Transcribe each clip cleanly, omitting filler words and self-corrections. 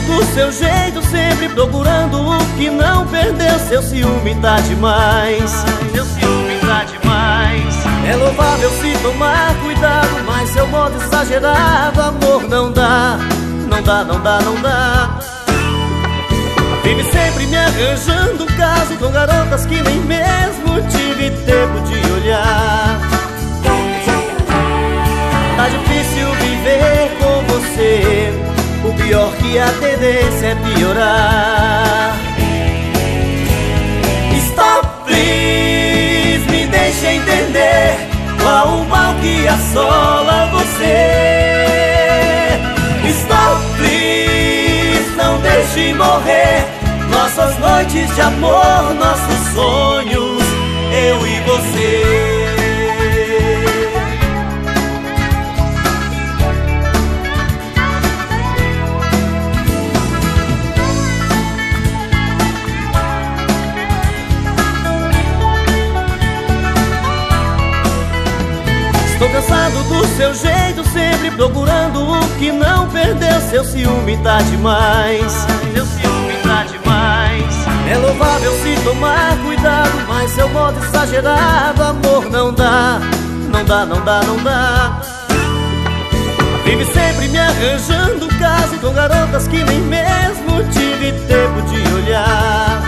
do seu jeito, sempre procurando o que não perdeu. Seu ciúme tá demais, seu ciúme tá demais. É louvável se tomar cuidado, mas seu modo exagerado, amor, não dá, não dá, não dá, não dá. Vive sempre me arranjando caso com garotas que nem mesmo tive tempo de olhar. Tá difícil viver com você, o pior que a tendência é piorar. Stop, please, me deixa entender qual o mal que assola você. Stop, please, não deixe morrer nossas noites de amor, nossos sonhos, eu e você. Estou cansado do seu jeito, sempre procurando o que não perdeu. Seu ciúme tá demais, seu ciúme tá demais. É louvável se tomar cuidado, mas seu modo exagerado, amor, não dá, não dá, não dá, não dá. Vive sempre me arranjando caso com garotas que nem mesmo tive tempo de olhar.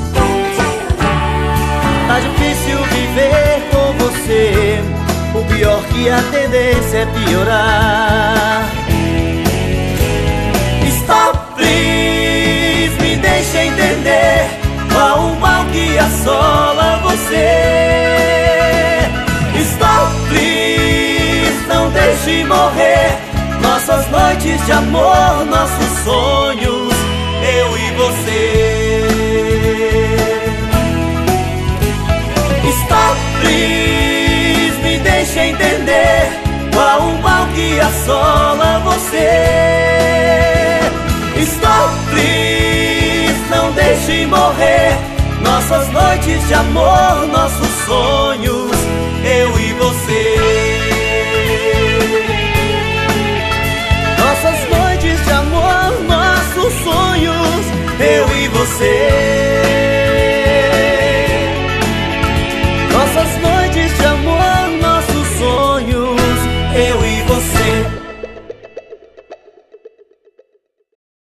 Tá difícil viver com você, o pior que a tendência é piorar. Stop, please, me deixa entender qual o mal que assola você. Stop, please, não deixe morrer nossas noites de amor, nossos sonhos, eu e você. Stop, please, me deixa entender qual o mal que assola você. Stop, please, não deixe morrer nossas noites de amor, nossos sonhos, eu e você.